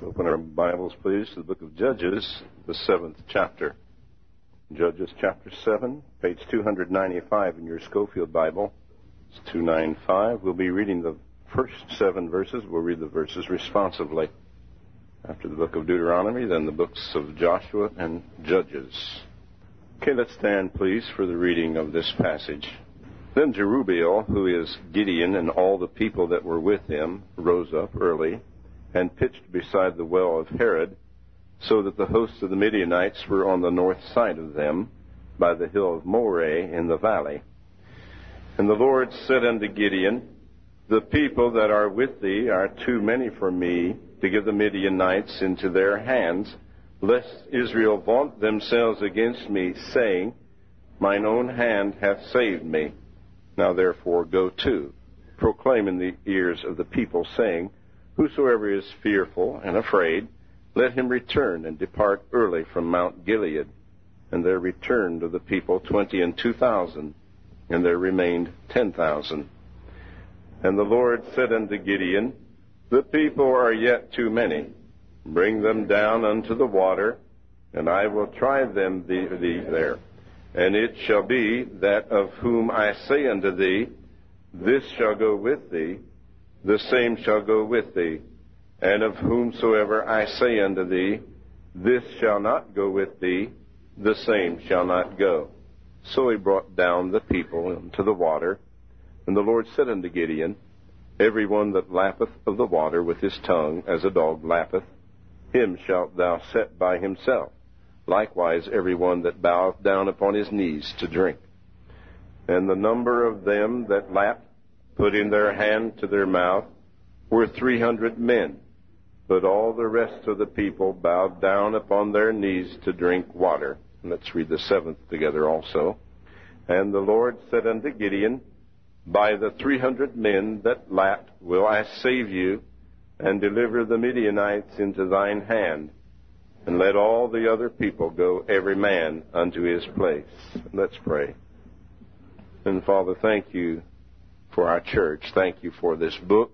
Open our Bibles, please, to the book of Judges, the 7th chapter. Judges chapter 7, page 295 in your Schofield Bible. It's 295. We'll be reading the first 7 verses. We'll read the verses responsively. After the book of Deuteronomy, then the books of Joshua and Judges. Okay, let's stand, please, for the reading of this passage. Then Jerubbaal, who is Gideon, and all the people that were with him, rose up early and pitched beside the well of Harod, so that the hosts of the Midianites were on the north side of them, by the hill of Moreh in the valley. And the Lord said unto Gideon, The people that are with thee are too many for me to give the Midianites into their hands, lest Israel vaunt themselves against me, saying, Mine own hand hath saved me. Now therefore go to, proclaim in the ears of the people, saying, Whosoever is fearful and afraid, let him return and depart early from Mount Gilead. And there returned of the people 22,000, and there remained 10,000. And the Lord said unto Gideon, The people are yet too many. Bring them down unto the water, and I will try them thee there. And it shall be that of whom I say unto thee, This shall go with thee, the same shall go with thee. And of whomsoever I say unto thee, This shall not go with thee, the same shall not go. So he brought down the people into the water. And the Lord said unto Gideon, Every one that lappeth of the water with his tongue, as a dog lappeth, him shalt thou set by himself. Likewise every one that boweth down upon his knees to drink. And the number of them that lapped, putting their hand to their mouth, were 300 men. But all the rest of the people bowed down upon their knees to drink water. And let's read the 7th together also. And the Lord said unto Gideon, By the 300 men that lapped will I save you, and deliver the Midianites into thine hand. And let all the other people go every man unto his place. Let's pray. And Father, thank you for our church. Thank you for this book.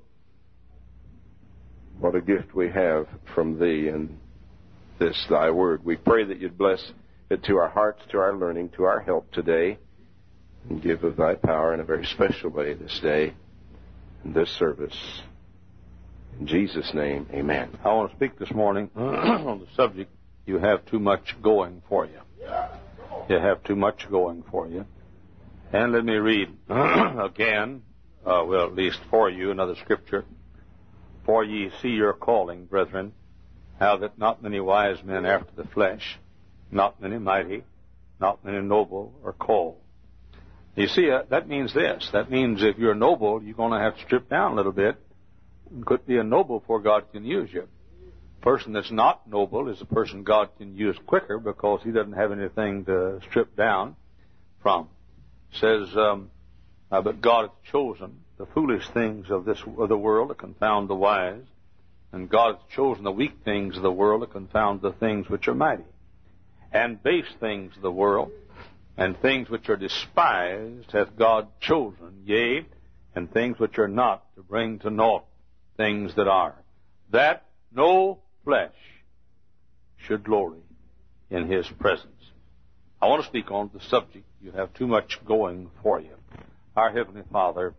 What a gift we have from thee and this thy word. We pray that you'd bless it to our hearts, to our learning, to our help today, and give of thy power in a very special way this day, in this service. In Jesus' name, amen. I want to speak this morning on the subject, you have too much going for you. You have too much going for you. And let me read again, at least for you, another scripture. For ye see your calling, brethren, how that not many wise men after the flesh, not many mighty, not many noble are called. You see, that means this. That means if you're noble, you're going to have to strip down a little bit. You could be a noble before God can use you. A person that's not noble is a person God can use quicker because he doesn't have anything to strip down from. It says, but God hath chosen the foolish things of the world to confound the wise, and God hath chosen the weak things of the world to confound the things which are mighty, and base things of the world, and things which are despised hath God chosen, yea, and things which are not, to bring to naught things that are, that no flesh should glory in his presence. I want to speak on the subject, you have too much going for you. Our Heavenly Father,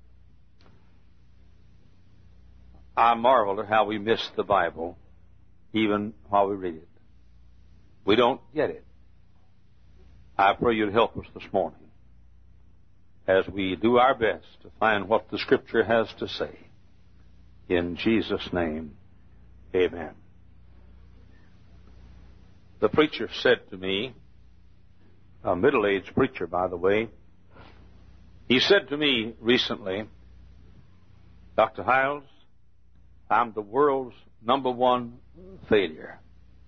I marvel at how we miss the Bible even while we read it. We don't get it. I pray you'd help us this morning as we do our best to find what the Scripture has to say. In Jesus' name, amen. The preacher said to me, a middle-aged preacher, by the way, he said to me recently, Dr. Hiles, I'm the world's #1 failure.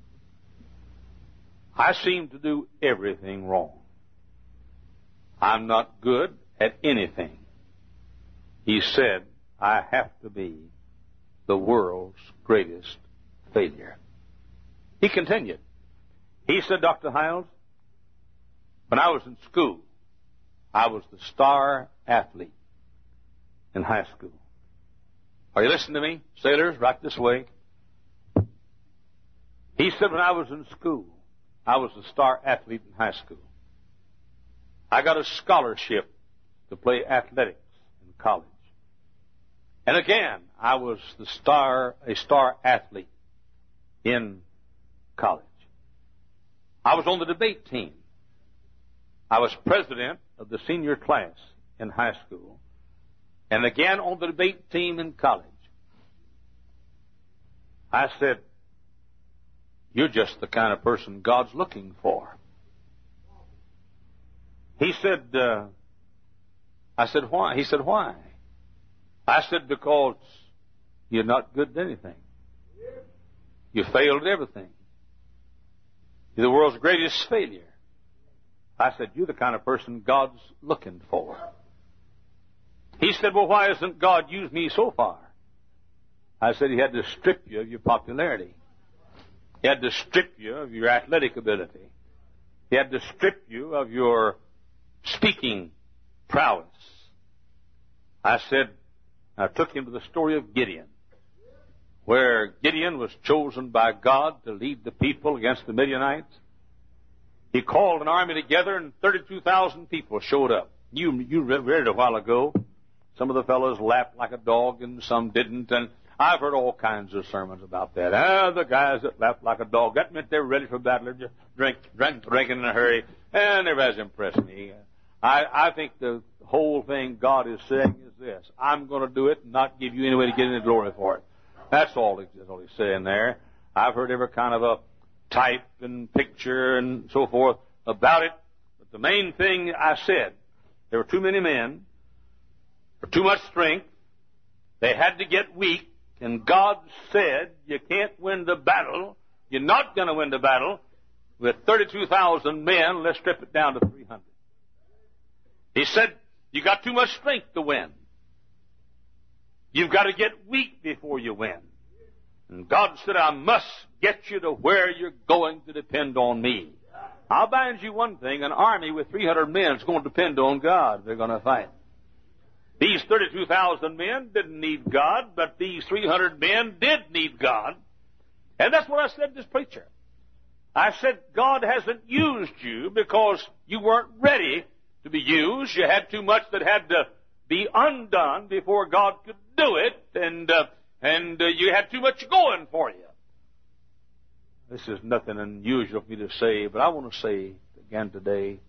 I seem to do everything wrong. I'm not good at anything. He said, I have to be the world's greatest failure. He continued. He said, Dr. Hiles, when I was in school, I was the star athlete in high school. Are you listening to me? Sailors, right this way. He said, when I was in school, I was a star athlete in high school. I got a scholarship to play athletics in college. And again, I was a star athlete in college. I was on the debate team. I was president of the senior class in high school, and again on the debate team in college. I said, you're just the kind of person God's looking for. He said, I said, why? He said, why? I said, because you're not good at anything. You failed at everything. You're the world's greatest failure. I said, you're the kind of person God's looking for. He said, well, why hasn't God used me so far? I said, he had to strip you of your popularity. He had to strip you of your athletic ability. He had to strip you of your speaking prowess. I said, I took him to the story of Gideon, where Gideon was chosen by God to lead the people against the Midianites. He called an army together, and 32,000 people showed up. You read it a while ago. Some of the fellows laughed like a dog, and some didn't. And I've heard all kinds of sermons about that. The guys that laughed like a dog, that meant they were ready for battle. They just drinking in a hurry, and everybody's impressed me. I think the whole thing God is saying is this: I'm going to do it and not give you any way to get any glory for it. That's all he's saying there. I've heard every kind of a type and picture and so forth about it. But the main thing I said, there were too many men, there too much strength, they had to get weak, and God said, you can't win the battle, you're not going to win the battle with 32,000 men, let's strip it down to 300. He said, you got too much strength to win. You've got to get weak before you win. And God said, I must get you to where you're going to depend on me. I'll bind you one thing, an army with 300 men is going to depend on God. They're going to fight. These 32,000 men didn't need God, but these 300 men did need God. And that's what I said to this preacher. I said, God hasn't used you because you weren't ready to be used. You had too much that had to be undone before God could do it, and you had too much going for you. This is nothing unusual for me to say, but I want to say again today,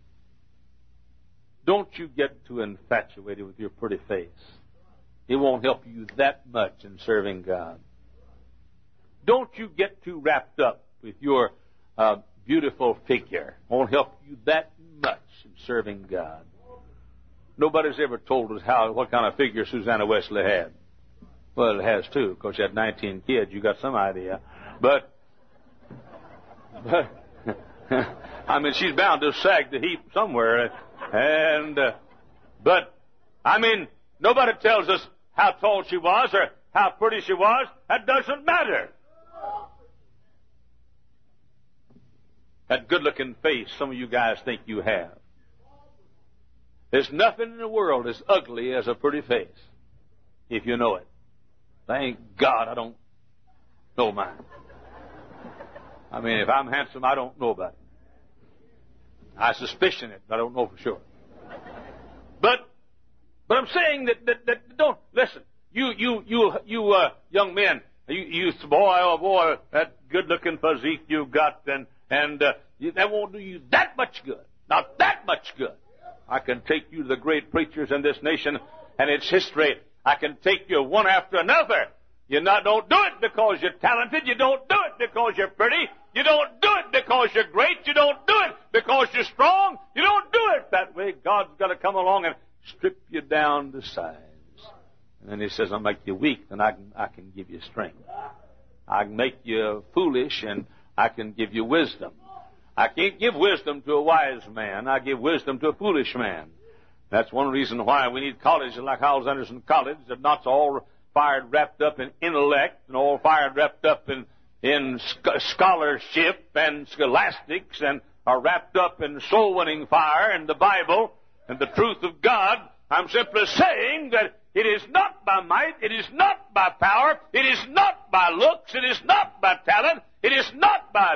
don't you get too infatuated with your pretty face. It won't help you that much in serving God. Don't you get too wrapped up with your beautiful figure. It won't help you that much in serving God. Nobody's ever told us what kind of figure Susanna Wesley had. Well, it has too, because she had 19 kids. You got some idea. But I mean, she's bound to sag the heap somewhere. But I mean, nobody tells us how tall she was or how pretty she was. That doesn't matter. That good-looking face some of you guys think you have. There's nothing in the world as ugly as a pretty face, if you know it. Thank God I don't know mine. I mean, if I'm handsome, I don't know about it. I suspicion it, but I don't know for sure. But I'm saying that don't listen. You young men, you boy, that good-looking physique you've got, and that won't do you that much good. Not that much good. I can take you to the great preachers in this nation and its history. I can take you one after another. Don't do it because you're talented. You don't do it because you're pretty. You don't do it because you're great. You don't do it because you're strong. You don't do it that way. God's got to come along and strip you down to size. And then he says, I'll make you weak, and I can give you strength. I can make you foolish, and I can give you wisdom. I can't give wisdom to a wise man. I give wisdom to a foolish man. That's one reason why we need colleges like Howells Anderson College, that not all fired wrapped up in intellect and all fired wrapped up in scholarship and scholastics and are wrapped up in soul-winning fire and the Bible and the truth of God. I'm simply saying that it is not by might, it is not by power, it is not by looks, it is not by talent, it is not by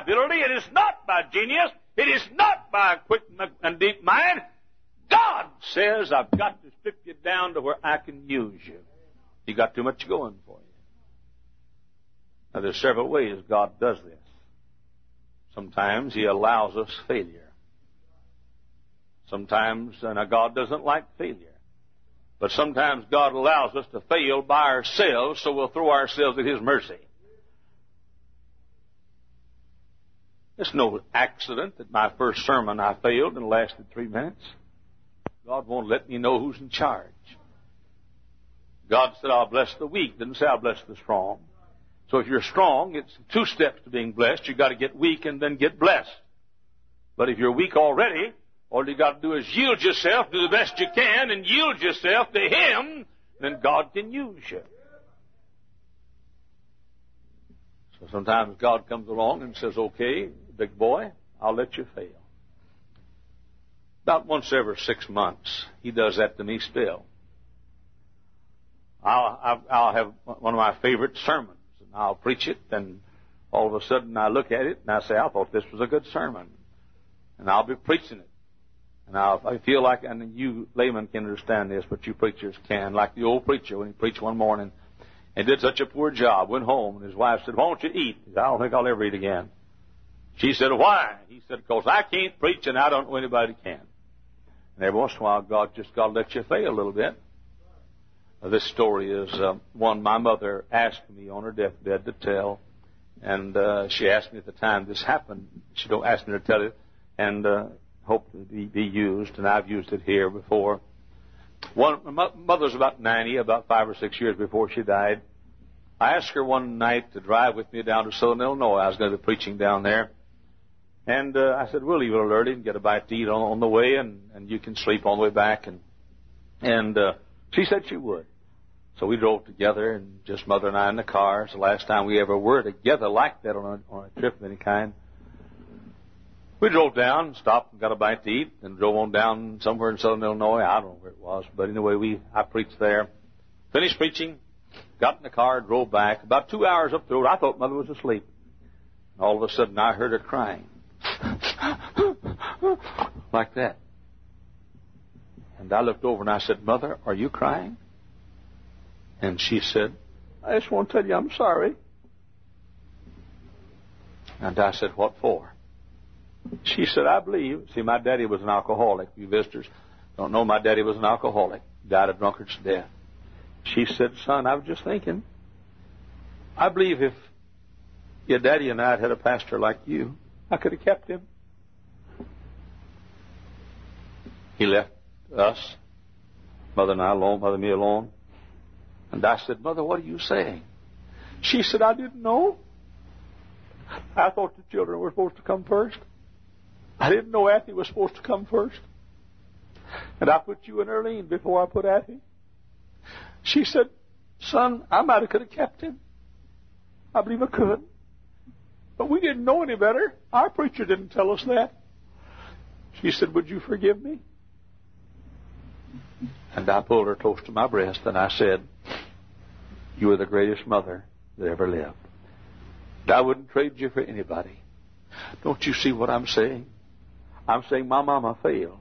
says, I've got to strip you down to where I can use you. You got too much going for you. Now, there's several ways God does this. Sometimes He allows us failure. Sometimes, now God doesn't like failure. But sometimes God allows us to fail by ourselves, so we'll throw ourselves at His mercy. It's no accident that my first sermon I failed and lasted 3 minutes. God won't let me know who's in charge. God said, I'll bless the weak. Didn't say I'll bless the strong. So if you're strong, it's 2 steps to being blessed. You've got to get weak and then get blessed. But if you're weak already, all you got to do is yield yourself, do the best you can, and yield yourself to Him, then God can use you. So sometimes God comes along and says, okay, big boy, I'll let you fail. About once every 6 months, He does that to me still. I'll have one of my favorite sermons, and I'll preach it, and all of a sudden I look at it, and I say, I thought this was a good sermon. And I'll be preaching it. And I feel like, and you laymen can understand this, but you preachers can, like the old preacher when he preached one morning and did such a poor job, went home, and his wife said, why don't you eat? He said, I don't think I'll ever eat again. She said, why? He said, because I can't preach and I don't know anybody can. And every once in a while, God just got to let you fail a little bit. This story is one my mother asked me on her deathbed to tell. And she asked me at the time this happened. She don't ask me to tell it and hope to be used. And I've used it here before. My mother was about 90, about 5 or 6 years before she died. I asked her one night to drive with me down to Southern Illinois. I was going to be preaching down there. And I said, we'll leave a little early and get a bite to eat on the way, and you can sleep on the way back. And she said she would. So we drove together, and just Mother and I in the car. It's the last time we ever were together like that on a trip of any kind. We drove down, stopped and got a bite to eat, and drove on down somewhere in Southern Illinois. I don't know where it was, but anyway, I preached there. Finished preaching, got in the car, drove back. About 2 hours up the road, I thought Mother was asleep. And all of a sudden, I heard her crying. Like that. And I looked over and I said, Mother, are you crying? And she said, I just want to tell you I'm sorry. And I said, what for? She said, I believe. See, my daddy was an alcoholic. You visitors don't know my daddy was an alcoholic. Died a drunkard's death. She said, son, I was just thinking, I believe if your daddy and I had had a pastor like you, I could have kept him. He left us, Mother and I alone, Mother and me alone. And I said, Mother, what are you saying? She said, I didn't know. I thought the children were supposed to come first. I didn't know Athy was supposed to come first. And I put you and Earlene before I put Athy. She said, son, I might have could have kept him. I believe I could. But we didn't know any better. Our preacher didn't tell us that. She said, would you forgive me? And I pulled her close to my breast and I said, you are the greatest mother that ever lived. And I wouldn't trade you for anybody. Don't you see what I'm saying? I'm saying my mama failed.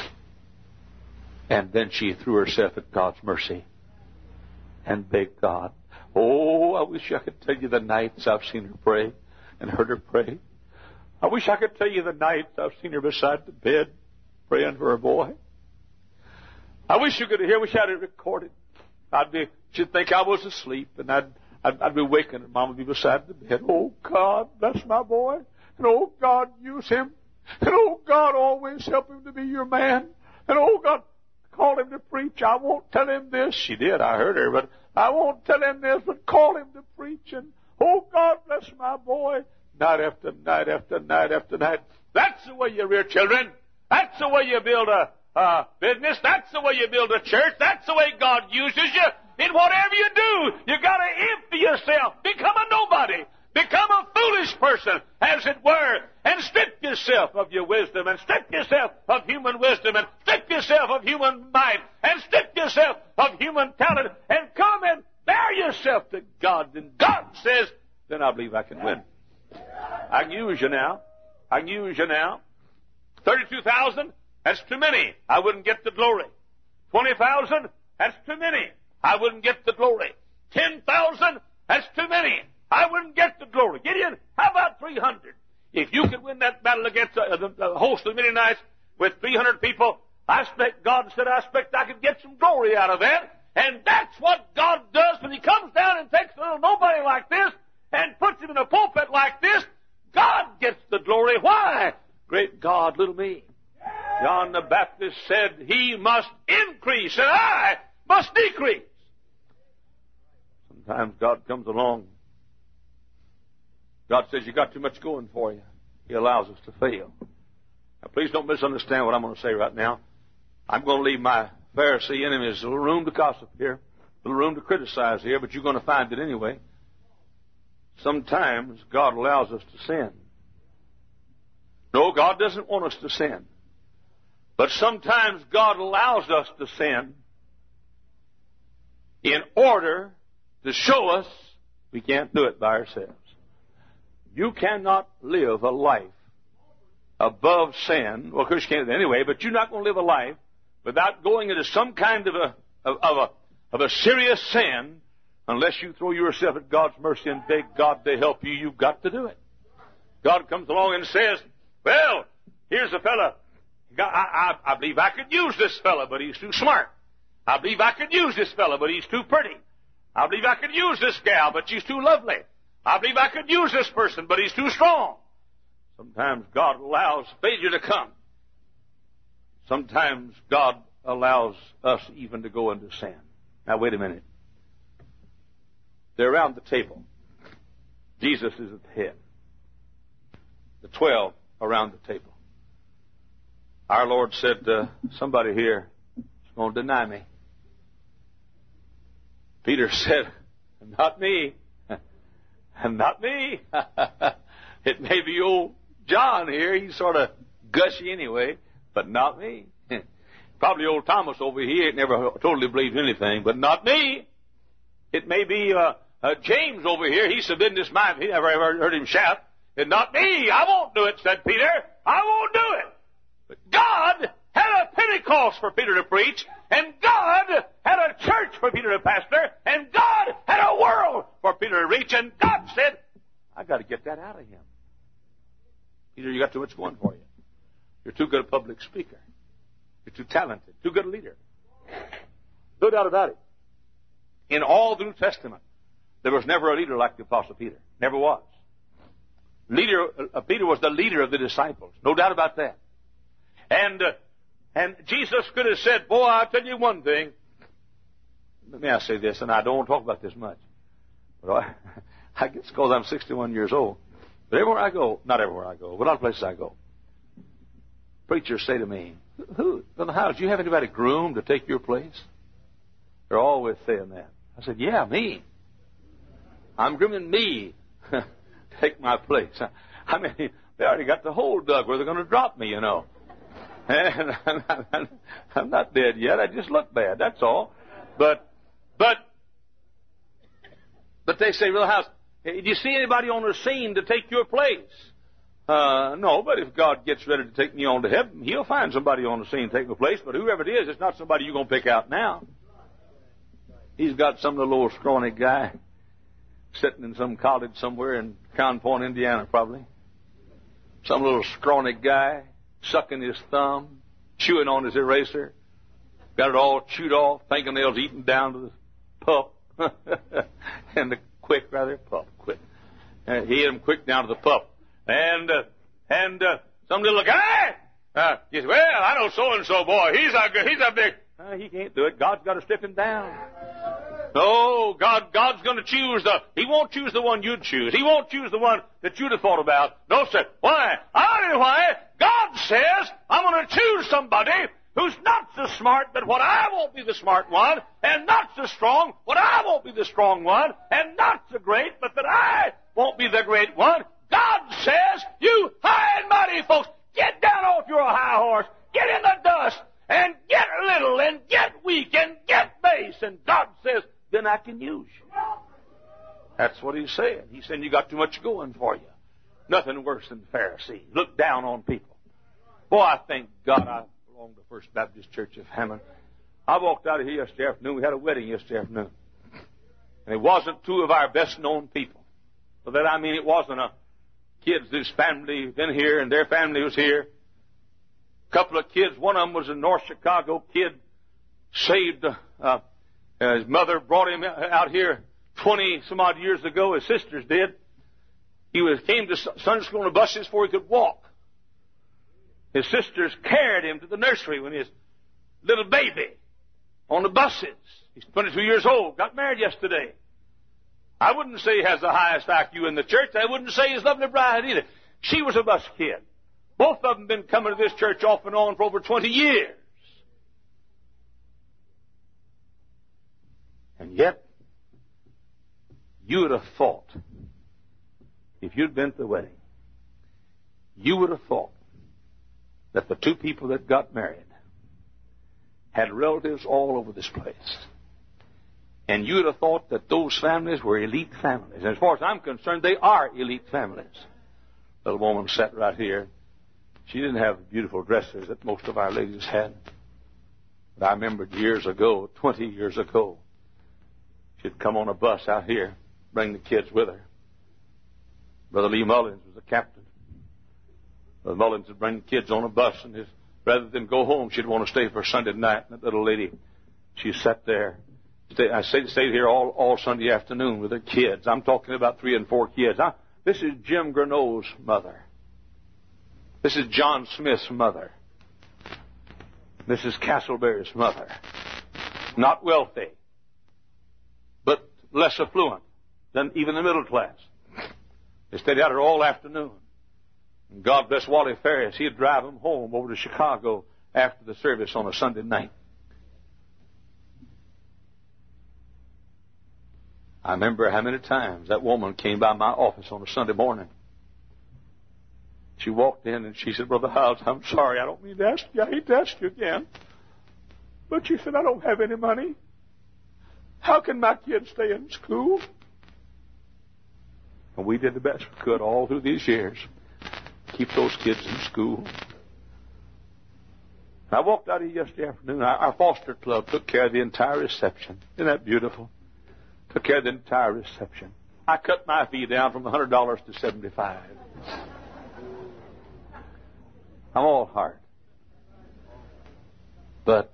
And then she threw herself at God's mercy and begged God. Oh, I wish I could tell you the nights I've seen her pray and heard her pray. I wish I could tell you the nights I've seen her beside the bed praying for her boy. I wish you could hear. I wish I had it recorded. She'd think I was asleep, and I'd be waking, and Mom would be beside the bed. Oh, God, bless my boy. And oh, God, use him. And oh, God, always help him to be your man. And oh, God, call him to preach. I won't tell him this. She did. I heard her, but I won't tell him this, but call him to preach. And oh, God, bless my boy. Night after night after night after night. That's the way you rear children. That's the way you build a business. That's the way you build a church. That's the way God uses you. In whatever you do, you got to empty yourself. Become a nobody. Become a foolish person, as it were, and strip yourself of your wisdom, and strip yourself of human wisdom, and strip yourself of human might, and strip yourself of human talent, and come and bear yourself to God. And God says, then I believe I can win. I can use you now. I can use you now. 32,000, that's too many. I wouldn't get the glory. 20,000, that's too many. I wouldn't get the glory. 10,000, that's too many. I wouldn't get the glory. Gideon, how about 300? If you could win that battle against the host of the Midianites with 300 people, I expect God said, I expect I could get some glory out of that. And that's what God does when He comes down and takes a little nobody like this and puts him in a pulpit like this. God gets the glory. Why? Great God, little me. John the Baptist said, He must increase and I must decrease. Sometimes God comes along. God says, you got too much going for you. He allows us to fail. Now, please don't misunderstand what I'm going to say right now. I'm going to leave my Pharisee enemies a little room to gossip here, a little room to criticize here, but you're going to find it anyway. Sometimes God allows us to sin. No, God doesn't want us to sin. But sometimes God allows us to sin in order to show us we can't do it by ourselves. You cannot live a life above sin. Well, of course you can't anyway, but you're not going to live a life without going into some kind of a serious sin unless you throw yourself at God's mercy and beg God to help you. You've got to do it. God comes along and says, well, here's a fella. I believe I could use this fella, but he's too smart. I believe I could use this fella, but he's too pretty. I believe I could use this gal, but she's too lovely. I believe I could use this person, but he's too strong. Sometimes God allows failure to come. Sometimes God allows us even to go into sin. Now, wait a minute. They're around the table. Jesus is at the head. The 12 around the table. Our Lord said, somebody here is going to deny me. Peter said, not me. Not me. It may be old John here. He's sort of gushy anyway, but not me. Probably old Thomas over here never totally believed anything, but not me. It may be James over here. He's a businessman. He never ever heard him shout. And not me. I won't do it, said Peter. I won't do it. But God had a Pentecost for Peter to preach, and God had a church for Peter to pastor, and God had a world for Peter to reach, and God said, I got to get that out of him. Peter, you got too much going for you. You're too good a public speaker. You're too talented, too good a leader. No doubt about it. In all the New Testament, there was never a leader like the Apostle Peter. Never was. Peter was the leader of the disciples. No doubt about that. And Jesus could have said, boy, I'll tell you one thing. May I say this, and I don't want to talk about this much. But I guess because I'm 61 years old. But everywhere I go, not everywhere I go, but a lot of places I go, preachers say to me, who in the house, do you have anybody groomed to take your place? They're always saying that. I said, yeah, me. I'm grooming me to take my place. I mean, they already got the hole dug where they're going to drop me, you know. And I'm not dead yet. I just look bad. That's all. But they say, Real House, do you see anybody on the scene to take your place? No, but if God gets ready to take me on to heaven, He'll find somebody on the scene to take my place. But whoever it is, it's not somebody you're going to pick out now. He's got some little old scrawny guy sitting in some college somewhere in Crown Point, Indiana, probably. Some little scrawny guy sucking his thumb, chewing on his eraser, got it all chewed off, fingernails eaten down to the pup, and the quick, pup, quick. He hit him quick down to the pup. And some little guy, he said, well, I know so-and-so boy, he's a big, he can't do it. God's got to strip him down. No, God's going to choose He won't choose the one you'd choose. He won't choose the one that you'd have thought about. No, sir. Why? I don't know why. God says, I'm going to choose somebody who's not so smart, but what I won't be the smart one, and not so strong, what I won't be the strong one, and not so great, but that I won't be the great one. God says, you high and mighty folks, get down off your high horse, get in the dust, and get little, and get weak, and get base. And God says, then I can use you. That's what He's saying. He's saying you got too much going for you. Nothing worse than Pharisees. Look down on people. Boy, I thank God I belong to First Baptist Church of Hammond. I walked out of here yesterday afternoon. We had a wedding yesterday afternoon. And it wasn't two of our best-known people. By that I mean it wasn't a kids whose family been here and their family was here. A couple of kids. One of them was a North Chicago kid, saved. His mother brought him out here 20-some-odd years ago. His sisters did. He came to Sunday school on the buses before he could walk. His sisters carried him to the nursery when he was a little baby on the buses. He's 22 years old, got married yesterday. I wouldn't say he has the highest IQ in the church. I wouldn't say his lovely bride either. She was a bus kid. Both of them been coming to this church off and on for over 20 years. And yet, you would have thought, if you'd been to the wedding, you would have thought that the two people that got married had relatives all over this place. And you would have thought that those families were elite families. And as far as I'm concerned, they are elite families. The little woman sat right here. She didn't have the beautiful dresses that most of our ladies had. But I remembered years ago, 20 years ago, she'd come on a bus out here, bring the kids with her. Brother Lee Mullins was the captain. Brother Mullins would bring the kids on a bus, and rather than go home, she'd want to stay for Sunday night. And that little lady, she sat there. I stayed here all Sunday afternoon with her kids. I'm talking about 3 and 4 kids. This is Jim Granot's mother. This is John Smith's mother. This is Castleberry's mother. Not wealthy, but less affluent than even the middle class. They stayed out here all afternoon. And God bless Wally Ferris. He'd drive them home over to Chicago after the service on a Sunday night. I remember how many times that woman came by my office on a Sunday morning. She walked in and she said, Brother Howes, I'm sorry, I don't mean to ask you. I hate to ask you again. But she said, I don't have any money. How can my kids stay in school? And we did the best we could all through these years. Keep those kids in school. I walked out of here yesterday afternoon. Our foster club took care of the entire reception. Isn't that beautiful? Took care of the entire reception. I cut my fee down from $100 to $75. I'm all heart. But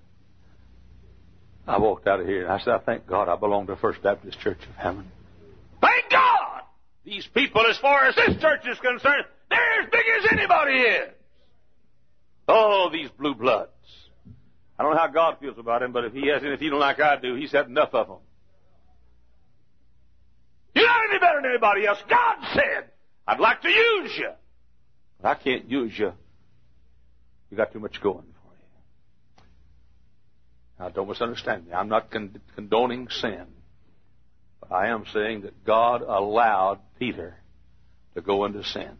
I walked out of here and I said, I thank God I belong to First Baptist Church of Hammond. Thank God! These people, as far as this church is concerned, they're as big as anybody is. Oh, these blue bloods. I don't know how God feels about them, but if He has anything like I do, He's had enough of them. You're not any better than anybody else. God said, I'd like to use you. But I can't use you. You got too much going for you. Now, don't misunderstand me. I'm not condoning sin. But I am saying that God allowed Peter to go into sin.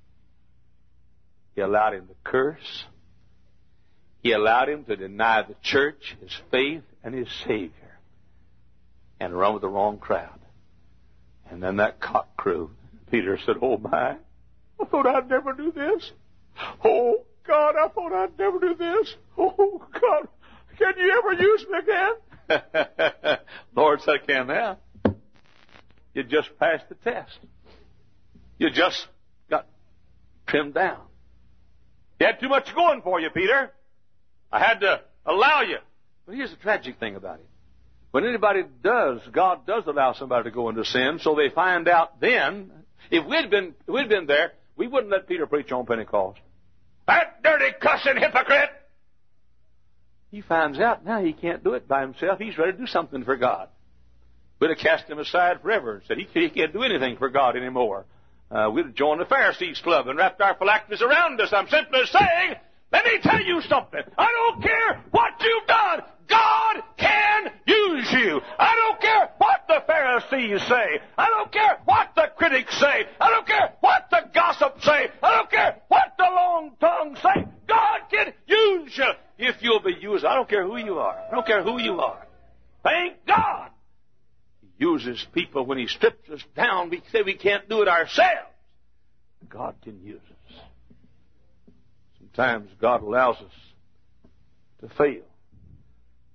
He allowed him to curse. He allowed him to deny the church, his faith, and his Savior, and run with the wrong crowd. And then that cock crew. Peter said, oh, my, I thought I'd never do this. Oh, God, I thought I'd never do this. Oh, God, can you ever use me again? Lord said, I can now. You just passed the test. You just got trimmed down. You had too much going for you, Peter. I had to allow you. But here's the tragic thing about it. When anybody does, God does allow somebody to go into sin, so they find out then, if we'd been there, we wouldn't let Peter preach on Pentecost. That dirty cussing hypocrite! He finds out now he can't do it by himself. He's ready to do something for God. We'd have cast him aside forever and said he can't do anything for God anymore. We'd have joined the Pharisees Club and wrapped our phylacteries around us. I'm simply saying, let me tell you something. I don't care what you've done. God can use you. I don't care what the Pharisees say. I don't care what the critics say. I don't care what the gossip say. I don't care what the long tongue say. God can use you if you'll be used. I don't care who you are. I don't care who you are. Thank God. He uses people when He strips us down. We say we can't do it ourselves. God can use us. Sometimes God allows us to fail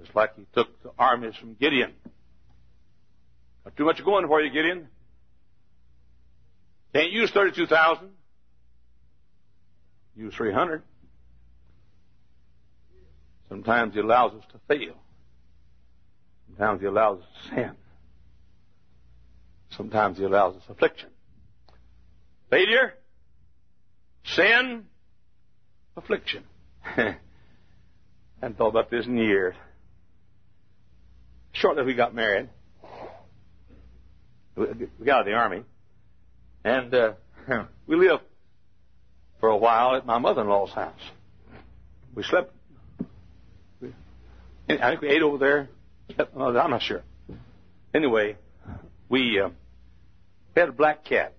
Just like he took the armies from Gideon. Got too much going for you, Gideon. Can't use 32,000. Use 300. Sometimes he allows us to fail. Sometimes he allows us to sin. Sometimes he allows us affliction. Failure, sin, affliction. I hadn't thought about this in years. Shortly we got married. We got out of the army. And we lived for a while at my mother-in-law's house. We slept. I think we ate over there. I'm not sure. Anyway, we had a black cat.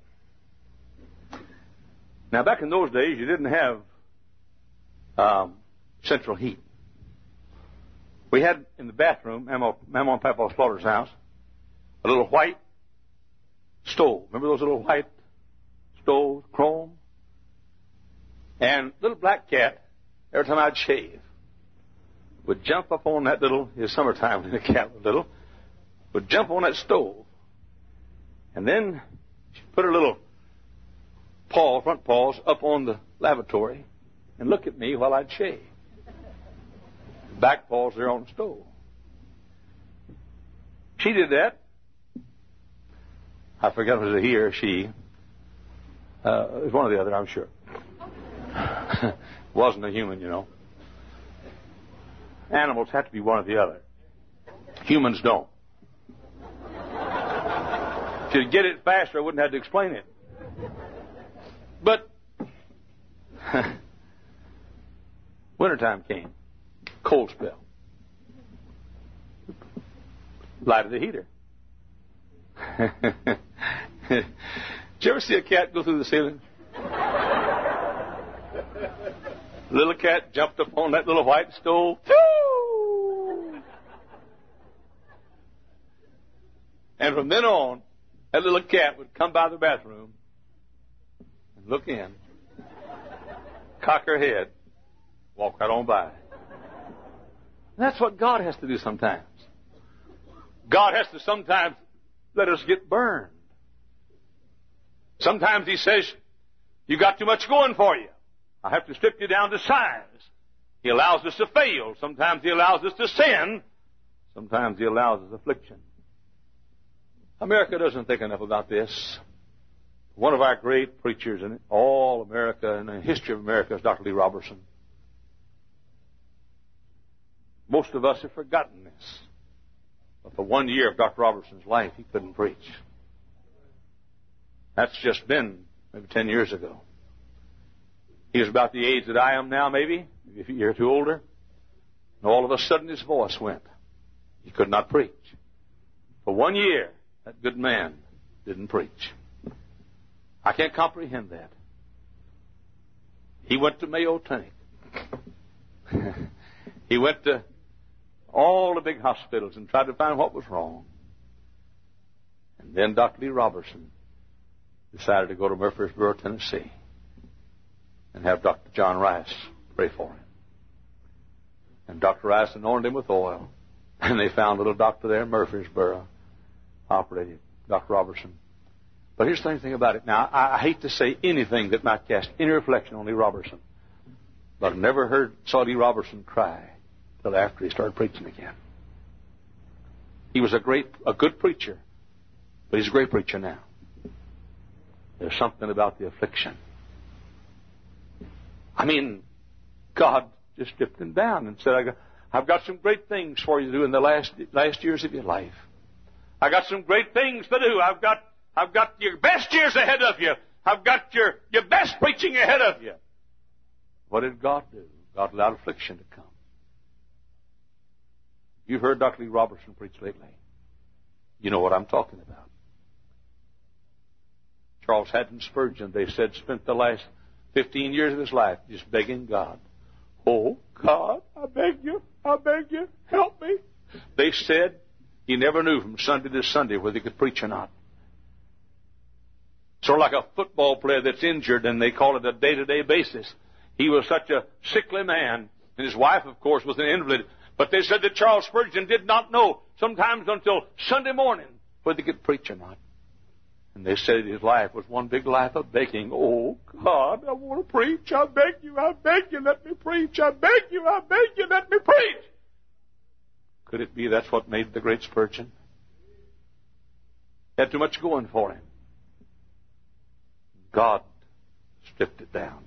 Now, back in those days, you didn't have central heat. We had in the bathroom, Mama and Papa Slaughter's house, a little white stove. Remember those little white stoves, chrome? And little black cat, every time I'd shave, would jump up on that little, it was summertime when the cat was little, would jump on that stove. And then she'd put her little front paws up on the lavatory and look at me while I'd shave. Back paws there on the stove. She did that. I forget if it was a he or she. It was one or the other, I'm sure. Wasn't a human, you know. Animals have to be one or the other. Humans don't. To get it faster, I wouldn't have to explain it. But wintertime came. Cold spell. Lighted the heater. Did you ever see a cat go through the ceiling? Little cat jumped up on that little white stove. Woo! And from then on, that little cat would come by the bathroom and look in, cock her head, walk right on by. That's what God has to do sometimes. God has to sometimes let us get burned. Sometimes He says, you got too much going for you. I have to strip you down to size. He allows us to fail. Sometimes He allows us to sin. Sometimes He allows us affliction. America doesn't think enough about this. One of our great preachers in all America and the history of America is Dr. Lee Robertson. Most of us have forgotten this. But for 1 year of Dr. Robertson's life, he couldn't preach. That's just been maybe 10 years ago. He was about the age that I am now, maybe a year or two older. And all of a sudden his voice went. He could not preach. For 1 year, that good man didn't preach. I can't comprehend that. He went to Mayo Clinic. He went to all the big hospitals and tried to find what was wrong. And then Dr. Lee Robertson decided to go to Murfreesboro, Tennessee, and have Dr. John Rice pray for him. And Dr. Rice anointed him with oil, and they found a little doctor there in Murfreesboro, operated Dr. Robertson. But here's the thing about it. Now, I hate to say anything that might cast any reflection on Lee Robertson, but I never saw Lee Robertson cry till after he started preaching again. He was a good preacher, but he's a great preacher now. There's something about the affliction. I mean, God just stripped him down and said, I've got some great things for you to do in the last years of your life. I got some great things to do. I've got your best years ahead of you. I've got your best preaching ahead of you. What did God do? God allowed affliction to come. You've heard Dr. Lee Robertson preach lately. You know what I'm talking about. Charles Haddon Spurgeon, they said, spent the last 15 years of his life just begging God. Oh, God, I beg you, help me. They said he never knew from Sunday to Sunday whether he could preach or not. Sort of like a football player that's injured and they call it a day-to-day basis. He was such a sickly man, and his wife, of course, was an invalid. But they said that Charles Spurgeon did not know sometimes until Sunday morning whether he could preach or not. And they said his life was one big life of begging. Oh, God, I want to preach. I beg you, let me preach. I beg you, let me preach. Could it be that's what made the great Spurgeon? He had too much going for him. God stripped it down.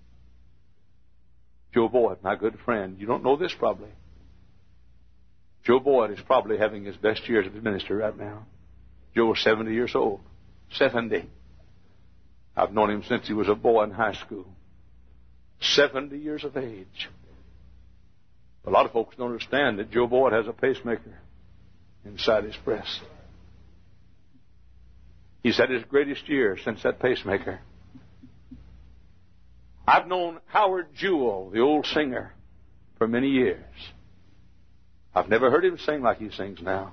Joe Boyd, my good friend, you don't know this probably. Joe Boyd is probably having his best years of his ministry right now. Joe is 70 years old. 70. I've known him since he was a boy in high school. 70 years of age. A lot of folks don't understand that Joe Boyd has a pacemaker inside his breast. He's had his greatest years since that pacemaker. I've known Howard Jewell, the old singer, for many years. I've never heard him sing like he sings now.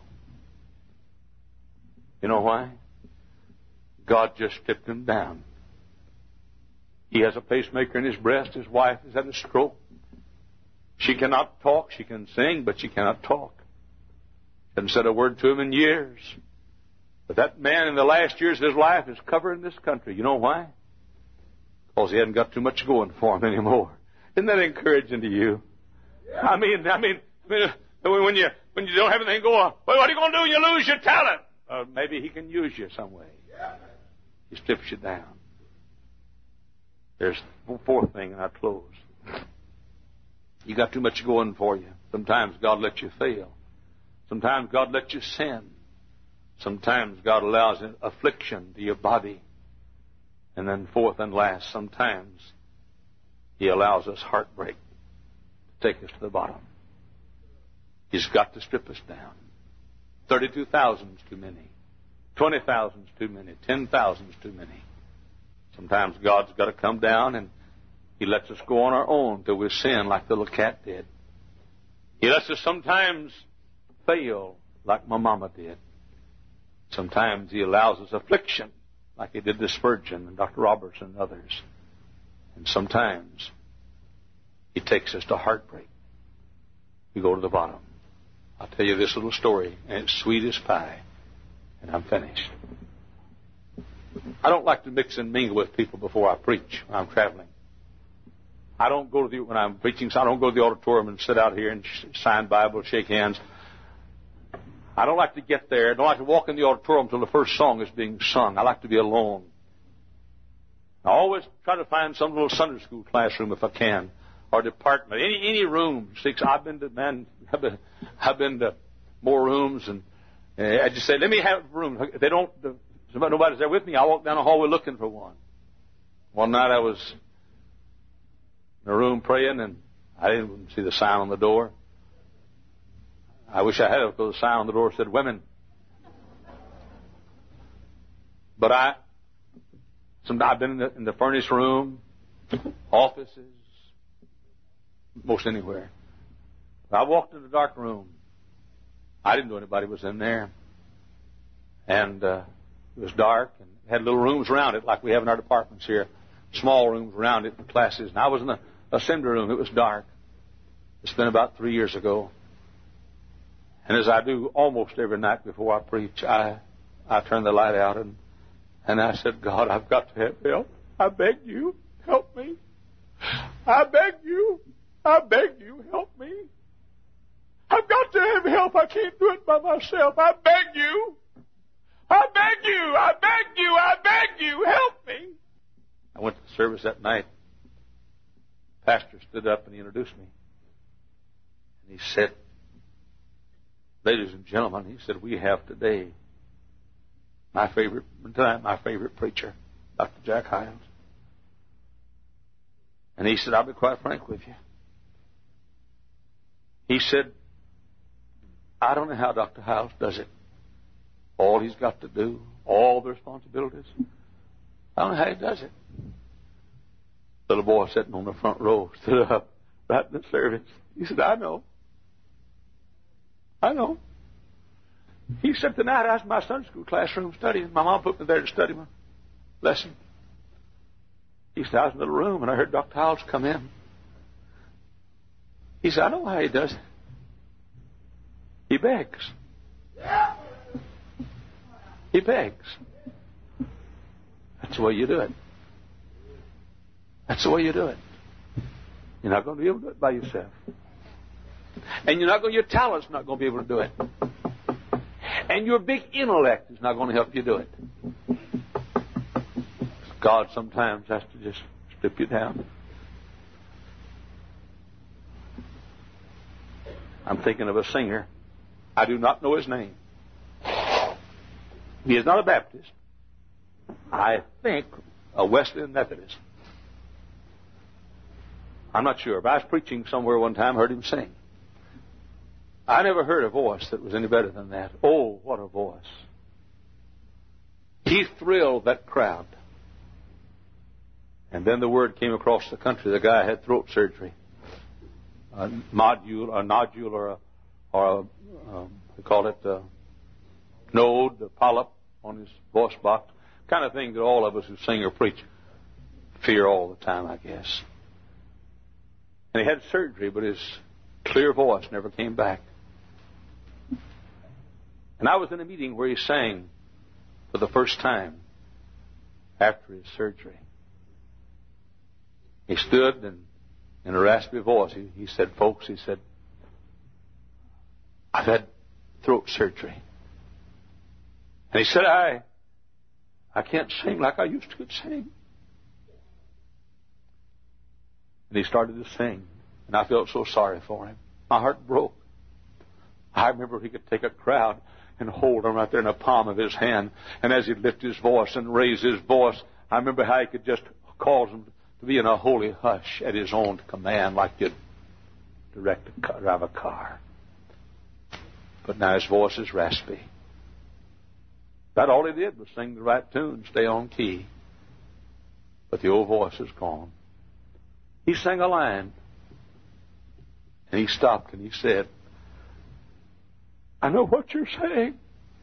You know why? God just stripped him down. He has a pacemaker in his breast. His wife has had a stroke. She cannot talk. She can sing, but she cannot talk. She hasn't said a word to him in years. But that man in the last years of his life is covering this country. You know why? Because he hasn't got too much going for him anymore. Isn't that encouraging to you? Yeah. I mean, when you don't have anything going, well, what are you going to do when you lose your talent? Maybe he can use you some way. Yeah. He strips you down. There's the fourth thing, and I close. You got too much going for you. Sometimes God lets you fail. Sometimes God lets you sin. Sometimes God allows an affliction to your body. And then fourth and last, sometimes He allows us heartbreak to take us to the bottom. He's got to strip us down. 32,000 is too many. 20,000 is too many. 10,000 is too many. Sometimes God's got to come down and He lets us go on our own till we sin like the little cat did. He lets us sometimes fail like my mama did. Sometimes He allows us affliction like He did to Spurgeon and Dr. Robertson and others. And sometimes He takes us to heartbreak. We go to the bottom. I'll tell you this little story, and it's sweet as pie. And I'm finished. I don't like to mix and mingle with people before I preach when I'm traveling. I don't go to when I'm preaching, so I don't go to the auditorium and sit out here and sign Bibles, shake hands. I don't like to get there. I don't like to walk in the auditorium until the first song is being sung. I like to be alone. I always try to find some little Sunday school classroom if I can, or department, any room. I've been to more rooms, and I just say, let me have a room. If nobody's there with me, I walk down the hallway looking for one. One night I was in a room praying, and I didn't see the sign on the door. I wish I had it because the sign on the door said women. But I've been in the furnace room, offices, most anywhere. I walked in the dark room. I didn't know anybody was in there. And it was dark and had little rooms around it like we have in our departments here. Small rooms around it for classes. And I was in the assembly room. It was dark. It's been about 3 years ago. And as I do almost every night before I preach, I turn the light out and I said, God, I've got to have help. I beg you, help me. I beg you, help me. I've got to have help. I can't do it by myself. I beg you. I beg you, help me. I went to the service that night. The pastor stood up and he introduced me. And he said, ladies and gentlemen, he said, we have today my favorite preacher, Dr. Jack Hyles. And he said, I'll be quite frank with you. He said, I don't know how Dr. Hyles does it. All he's got to do, all the responsibilities. I don't know how he does it. The little boy sitting on the front row stood up right in the service. He said, I know. He said, tonight I was in my Sunday school classroom studying. My mom put me there to study my lesson. He said, I was in a little room and I heard Dr. Hyles come in. He said, I know how he does it. He begs. He begs. That's the way you do it. That's the way you do it. You're not going to be able to do it by yourself. And your talent's not going to be able to do it. And your big intellect is not going to help you do it. God sometimes has to just strip you down. I'm thinking of a singer. I do not know his name. He is not a Baptist. I think a Wesleyan Methodist. I'm not sure, but I was preaching somewhere one time, heard him sing. I never heard a voice that was any better than that. Oh, what a voice. He thrilled that crowd. And then the word came across the country. The guy had throat surgery. A nodule, they call it a node, a polyp on his voice box. Kind of thing that all of us who sing or preach fear all the time, I guess. And he had surgery, but his clear voice never came back. And I was in a meeting where he sang for the first time after his surgery. He stood and in a raspy voice, he said, folks, he said, I've had throat surgery. And he said, I can't sing like I used to sing. And he started to sing. And I felt so sorry for him. My heart broke. I remember he could take a crowd and hold them right there in the palm of his hand. And as he'd lift his voice and raise his voice, I remember how he could just cause them to be in a holy hush at his own command, like you'd drive a car. But now his voice is raspy. That all he did was sing the right tune, stay on key. But the old voice is gone. He sang a line. And he stopped and he said, I know what you're saying.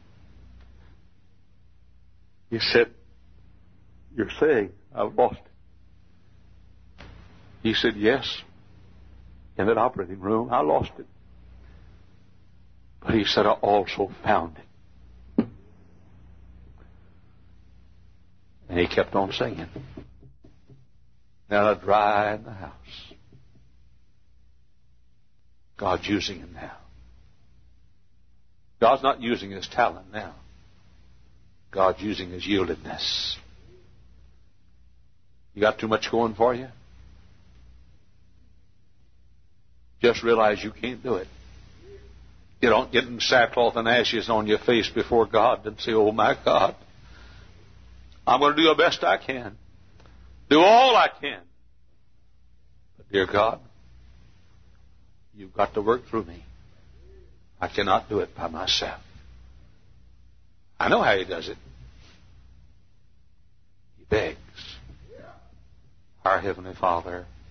He said, you're saying I've lost it. He said, yes. In that operating room, I lost it. But he said, I also found it. And he kept on singing. Now dry in the house. God's using him now. God's not using his talent now. God's using his yieldedness. You got too much going for you? Just realize you can't do it. You don't get in sackcloth and ashes on your face before God and say, oh my God, I'm going to do the best I can. Do all I can. But dear God, you've got to work through me. I cannot do it by myself. I know how he does it. He begs. Our Heavenly Father,